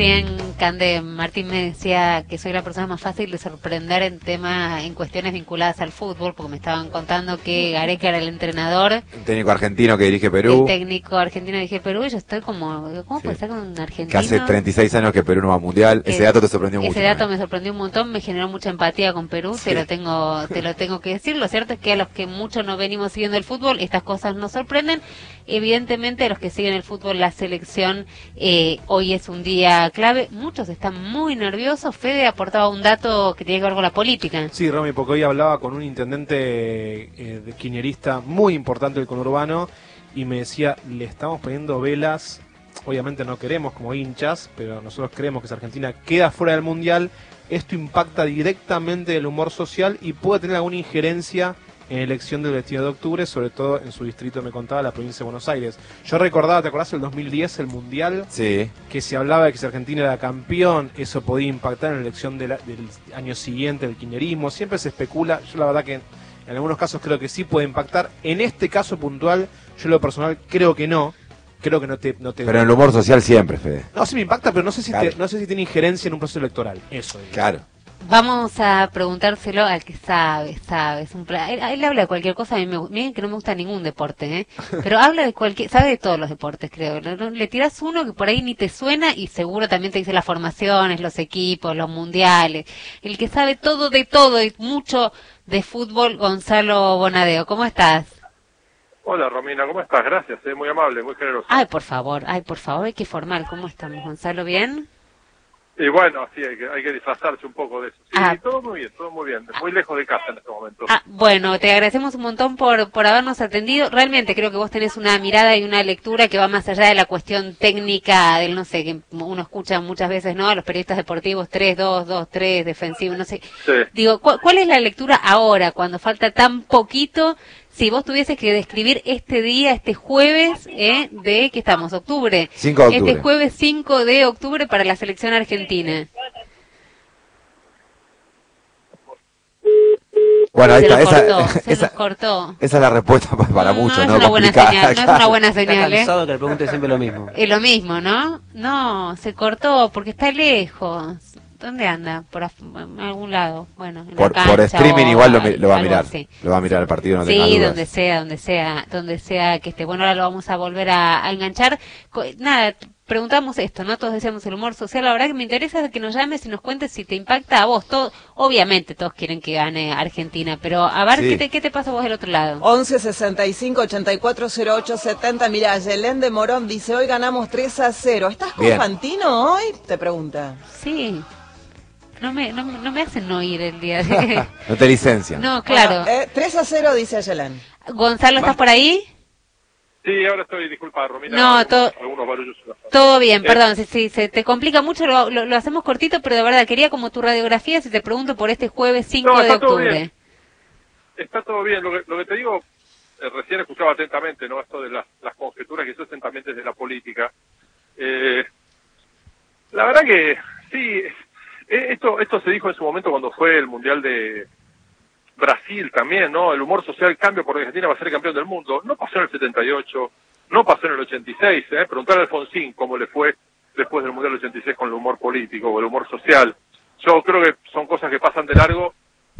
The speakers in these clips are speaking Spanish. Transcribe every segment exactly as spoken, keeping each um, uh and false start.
Recién, Cande, Martín me decía que soy la persona más fácil de sorprender en tema, en cuestiones vinculadas al fútbol, porque me estaban contando que Gareca era el entrenador. Un técnico argentino que dirige Perú. El técnico argentino dirige Perú, y yo estoy como, ¿cómo Sí. puede ser un argentino? Que hace treinta y seis años que Perú no va a mundial. Ese dato te sorprendió ese mucho. Ese dato también. me sorprendió un montón, me generó mucha empatía con Perú, Sí. te lo tengo, te lo tengo que decir. Lo cierto es que a los que mucho no venimos siguiendo el fútbol, estas cosas nos sorprenden. Evidentemente, a los que siguen el fútbol, la selección, eh, hoy es un día clave. Muchos están muy nerviosos. Fede aportaba un dato que tiene que ver con la política. Sí, Romy, porque hoy hablaba con un intendente eh, de kirchnerista muy importante del conurbano y me decía, le estamos poniendo velas, obviamente no queremos como hinchas, pero nosotros creemos que si Argentina queda fuera del Mundial, esto impacta directamente el humor social y puede tener alguna injerencia en la elección del veintiuno de octubre, sobre todo en su distrito, me contaba, la provincia de Buenos Aires. Yo recordaba, ¿te acordás el dos mil diez, el Mundial? Sí. Que se hablaba de que si Argentina era campeón, eso podía impactar en la elección de la, del año siguiente del kirchnerismo. Siempre se especula, yo la verdad que en, en algunos casos creo que sí puede impactar. En este caso puntual, yo en lo personal creo que no. Creo que no te... No te pero en el humor social siempre, Fede. No, sí me impacta, pero no sé si, Claro. te, no sé si tiene injerencia en un proceso electoral. Eso es. Claro. Vamos a preguntárselo al que sabe, sabe. Es un pla- él, él habla de cualquier cosa, a mí me, gu- miren que no me gusta ningún deporte, ¿eh? Pero habla de cualquier, sabe de todos los deportes, creo. No- no- Le tiras uno que por ahí ni te suena y seguro también te dice las formaciones, los equipos, los mundiales. El que sabe todo de todo y mucho de fútbol, Gonzalo Bonadeo. ¿Cómo estás? Hola Romina, ¿cómo estás? Gracias, eh, muy amable, muy generoso. Ay, por favor, ay, por favor, hay que formar. ¿Cómo estamos, Gonzalo? ¿Bien? Y bueno, sí, hay que, hay que disfrazarse un poco de eso. Sí, Ah. todo muy bien, todo muy bien. Muy lejos de casa en este momento. Ah, bueno, te agradecemos un montón por, por habernos atendido. Realmente creo que vos tenés una mirada y una lectura que va más allá de la cuestión técnica del, no sé, que uno escucha muchas veces, ¿no? A los periodistas deportivos, tres dos, dos tres, defensivo, no sé. Sí. Digo, ¿cu- ¿cuál es la lectura ahora, cuando falta tan poquito? Si vos tuvieses que describir este día, este jueves, ¿eh? De, ¿qué estamos? Octubre. cinco de octubre. Este jueves cinco de octubre para la selección argentina. Bueno, ahí Se está. nos Esa, cortó, se esa, nos cortó. esa es la respuesta pa- para No, muchos, no ¿no? es una buena Complicada, señal, no es una claro. buena Está señal, ¿eh? cansado que le pregunte siempre lo mismo. Es lo mismo, ¿no? No, se cortó porque está lejos. ¿Dónde anda? Por af- en algún lado. Bueno, en Por, la por cancha streaming o igual lo, mi- lo va a algo mirar. así. Lo va a mirar el partido, no tenga Sí, dudas. donde sea, donde sea, donde sea que esté. Bueno, ahora lo vamos a volver a, a enganchar. Co- Nada, preguntamos esto, ¿no? Todos decíamos el humor social. La verdad que me interesa que nos llames y nos cuentes si te impacta a vos. Todo, obviamente todos quieren que gane Argentina, pero a ver, Sí. ¿qué te, qué te pasa a vos del otro lado? once sesenta y cinco ochenta y cuatro cero ocho setenta. Mira, Yelén de Morón dice, hoy ganamos tres a cero. ¿Estás con Bien. Fantino hoy? Te pregunta. Sí. No me, no, no me hacen no ir el día de... No te licencian. No, claro. Bueno, eh, tres a cero dice Yelén. Gonzalo, ¿estás por ahí? Sí, ahora estoy, disculpa Romina. No, algunos, todo- algunos barullos. en la zona. Todo bien, Eh. perdón, si, si se te complica mucho, lo, lo, lo hacemos cortito, pero de verdad, quería como tu radiografía, si te pregunto por este jueves cinco No, de está todo octubre. bien. Está todo bien. Lo que, lo que te digo, eh, recién escuchaba atentamente, ¿no? Esto de las, las conjeturas que se hacen también desde la política. Eh, la verdad que sí, eh, esto, esto se dijo en su momento cuando fue el Mundial de Brasil también, ¿no? El humor social cambia porque Argentina va a ser campeón del mundo. No pasó en el setenta y ocho, no pasó en el ochenta y seis, ¿eh? Preguntar a Alfonsín cómo le fue después del Mundial ochenta y seis con el humor político o el humor social. Yo creo que son cosas que pasan de largo.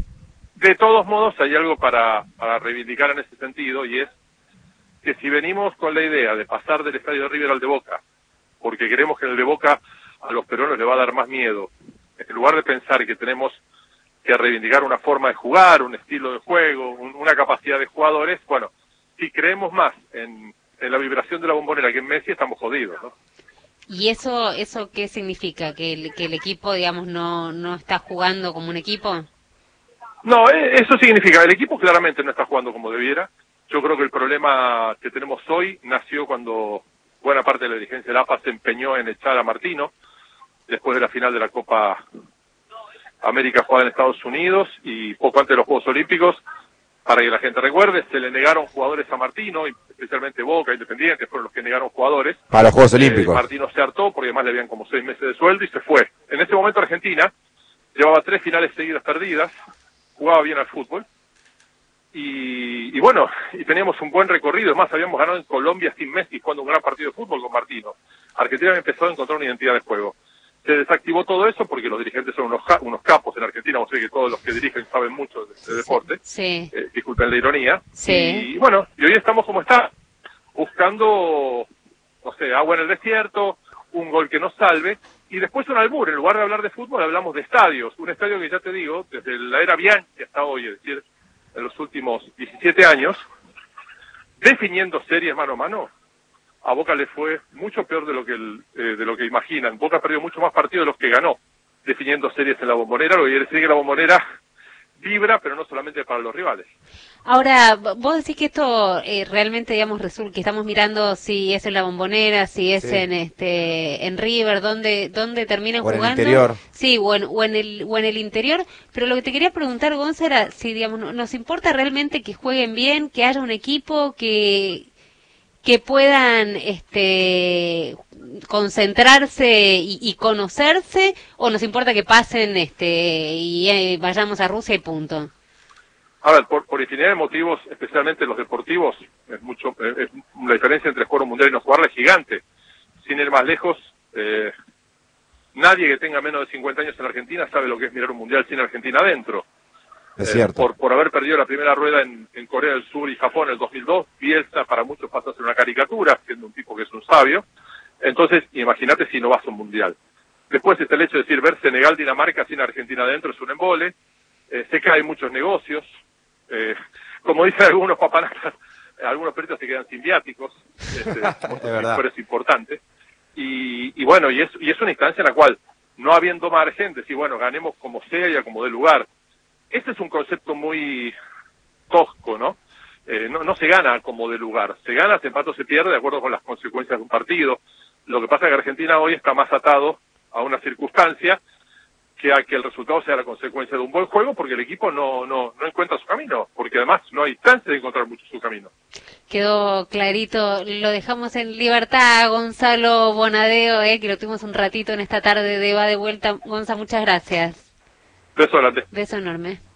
De todos modos, hay algo para, para reivindicar en ese sentido, y es que si venimos con la idea de pasar del estadio de River al de Boca, porque queremos que en el de Boca a los peruanos le va a dar más miedo, en lugar de pensar que tenemos que reivindicar una forma de jugar, un estilo de juego, un- una capacidad de jugadores, bueno, si creemos más en, en la vibración de la Bombonera que en Messi, estamos jodidos, ¿no? ¿Y eso eso qué significa? ¿Que el, que el equipo, digamos, no, no está jugando como un equipo? No, eh, eso significa, el equipo claramente no está jugando como debiera. Yo creo que el problema que tenemos hoy nació cuando buena parte de la dirigencia de la A F A se empeñó en echar a Martino, después de la final de la Copa América jugada en Estados Unidos y poco antes de los Juegos Olímpicos. Para que la gente recuerde, se le negaron jugadores a Martino, y especialmente Boca, Independiente, fueron los que negaron jugadores. Para los Juegos Eh, Olímpicos. Martino se hartó porque además le habían como seis meses de sueldo y se fue. En ese momento Argentina llevaba tres finales seguidas perdidas, jugaba bien al fútbol y, y bueno, y teníamos un buen recorrido. Es más, habíamos ganado en Colombia sin Messi jugando un gran partido de fútbol con Martino. Argentina había empezado a encontrar una identidad de juego. se desactivó todo eso porque los dirigentes son unos, unos capos en Argentina, vos sabés que todos los que dirigen saben mucho de, de deporte, sí. eh, disculpen la ironía, sí. y bueno, y hoy estamos como está, buscando, no sé, agua en el desierto, un gol que nos salve, y después un albur, en lugar de hablar de fútbol hablamos de estadios, un estadio que ya te digo, desde la era Bianchi hasta hoy, es decir, en los últimos diecisiete años, definiendo series mano a mano, a Boca le fue mucho peor de lo que el, eh, de lo que imaginan. Boca perdió mucho más partidos de los que ganó, definiendo series en la Bombonera, lo que quiere decir que la Bombonera vibra, pero no solamente para los rivales. Ahora, vos decís que esto eh, realmente, digamos, resulta que estamos mirando si es en la Bombonera, si es Sí. en este en River, dónde dónde terminan O en el jugando. interior. Sí, o en, o en el o en el interior. Pero lo que te quería preguntar, Gonza, era si, digamos, no- nos importa realmente que jueguen bien, que haya un equipo que que puedan este concentrarse y, y conocerse, o nos importa que pasen este y eh, vayamos a Rusia y punto. A ver, por, por infinidad de motivos, especialmente los deportivos, es mucho, eh, es, la diferencia entre jugar un mundial y no jugarla es gigante. Sin ir más lejos, eh, nadie que tenga menos de cincuenta años en Argentina sabe lo que es mirar un mundial sin Argentina adentro. Es Eh, cierto. por, por haber perdido la primera rueda en, en Corea del Sur y Japón en el dos mil dos, Bielsa para muchos pasa a ser una caricatura, siendo un tipo que es un sabio. Entonces, imagínate si no vas a un mundial. Después está el hecho de decir, ver Senegal, Dinamarca sin Argentina adentro es un embole. Eh, se caen muchos negocios. Eh, como dicen algunos papanatas, algunos peritos se quedan sin viáticos. Este, verdad. pero es importante. Y, y bueno, y es, y es una instancia en la cual, no habiendo margen, decir, bueno, ganemos como sea y a como dé lugar. Este es un concepto muy tosco, ¿no? Eh, no, no se gana como de lugar, se gana, se empata o se pierde de acuerdo con las consecuencias de un partido. Lo que pasa es que Argentina hoy está más atado a una circunstancia que a que el resultado sea la consecuencia de un buen juego, porque el equipo no, no, no encuentra su camino, porque además no hay chance de encontrar mucho su camino. Quedó clarito, lo dejamos en libertad, Gonzalo Bonadeo, eh, que lo tuvimos un ratito en esta tarde de Va de Vuelta. Gonza, muchas gracias. Beso adelante. Beso enorme.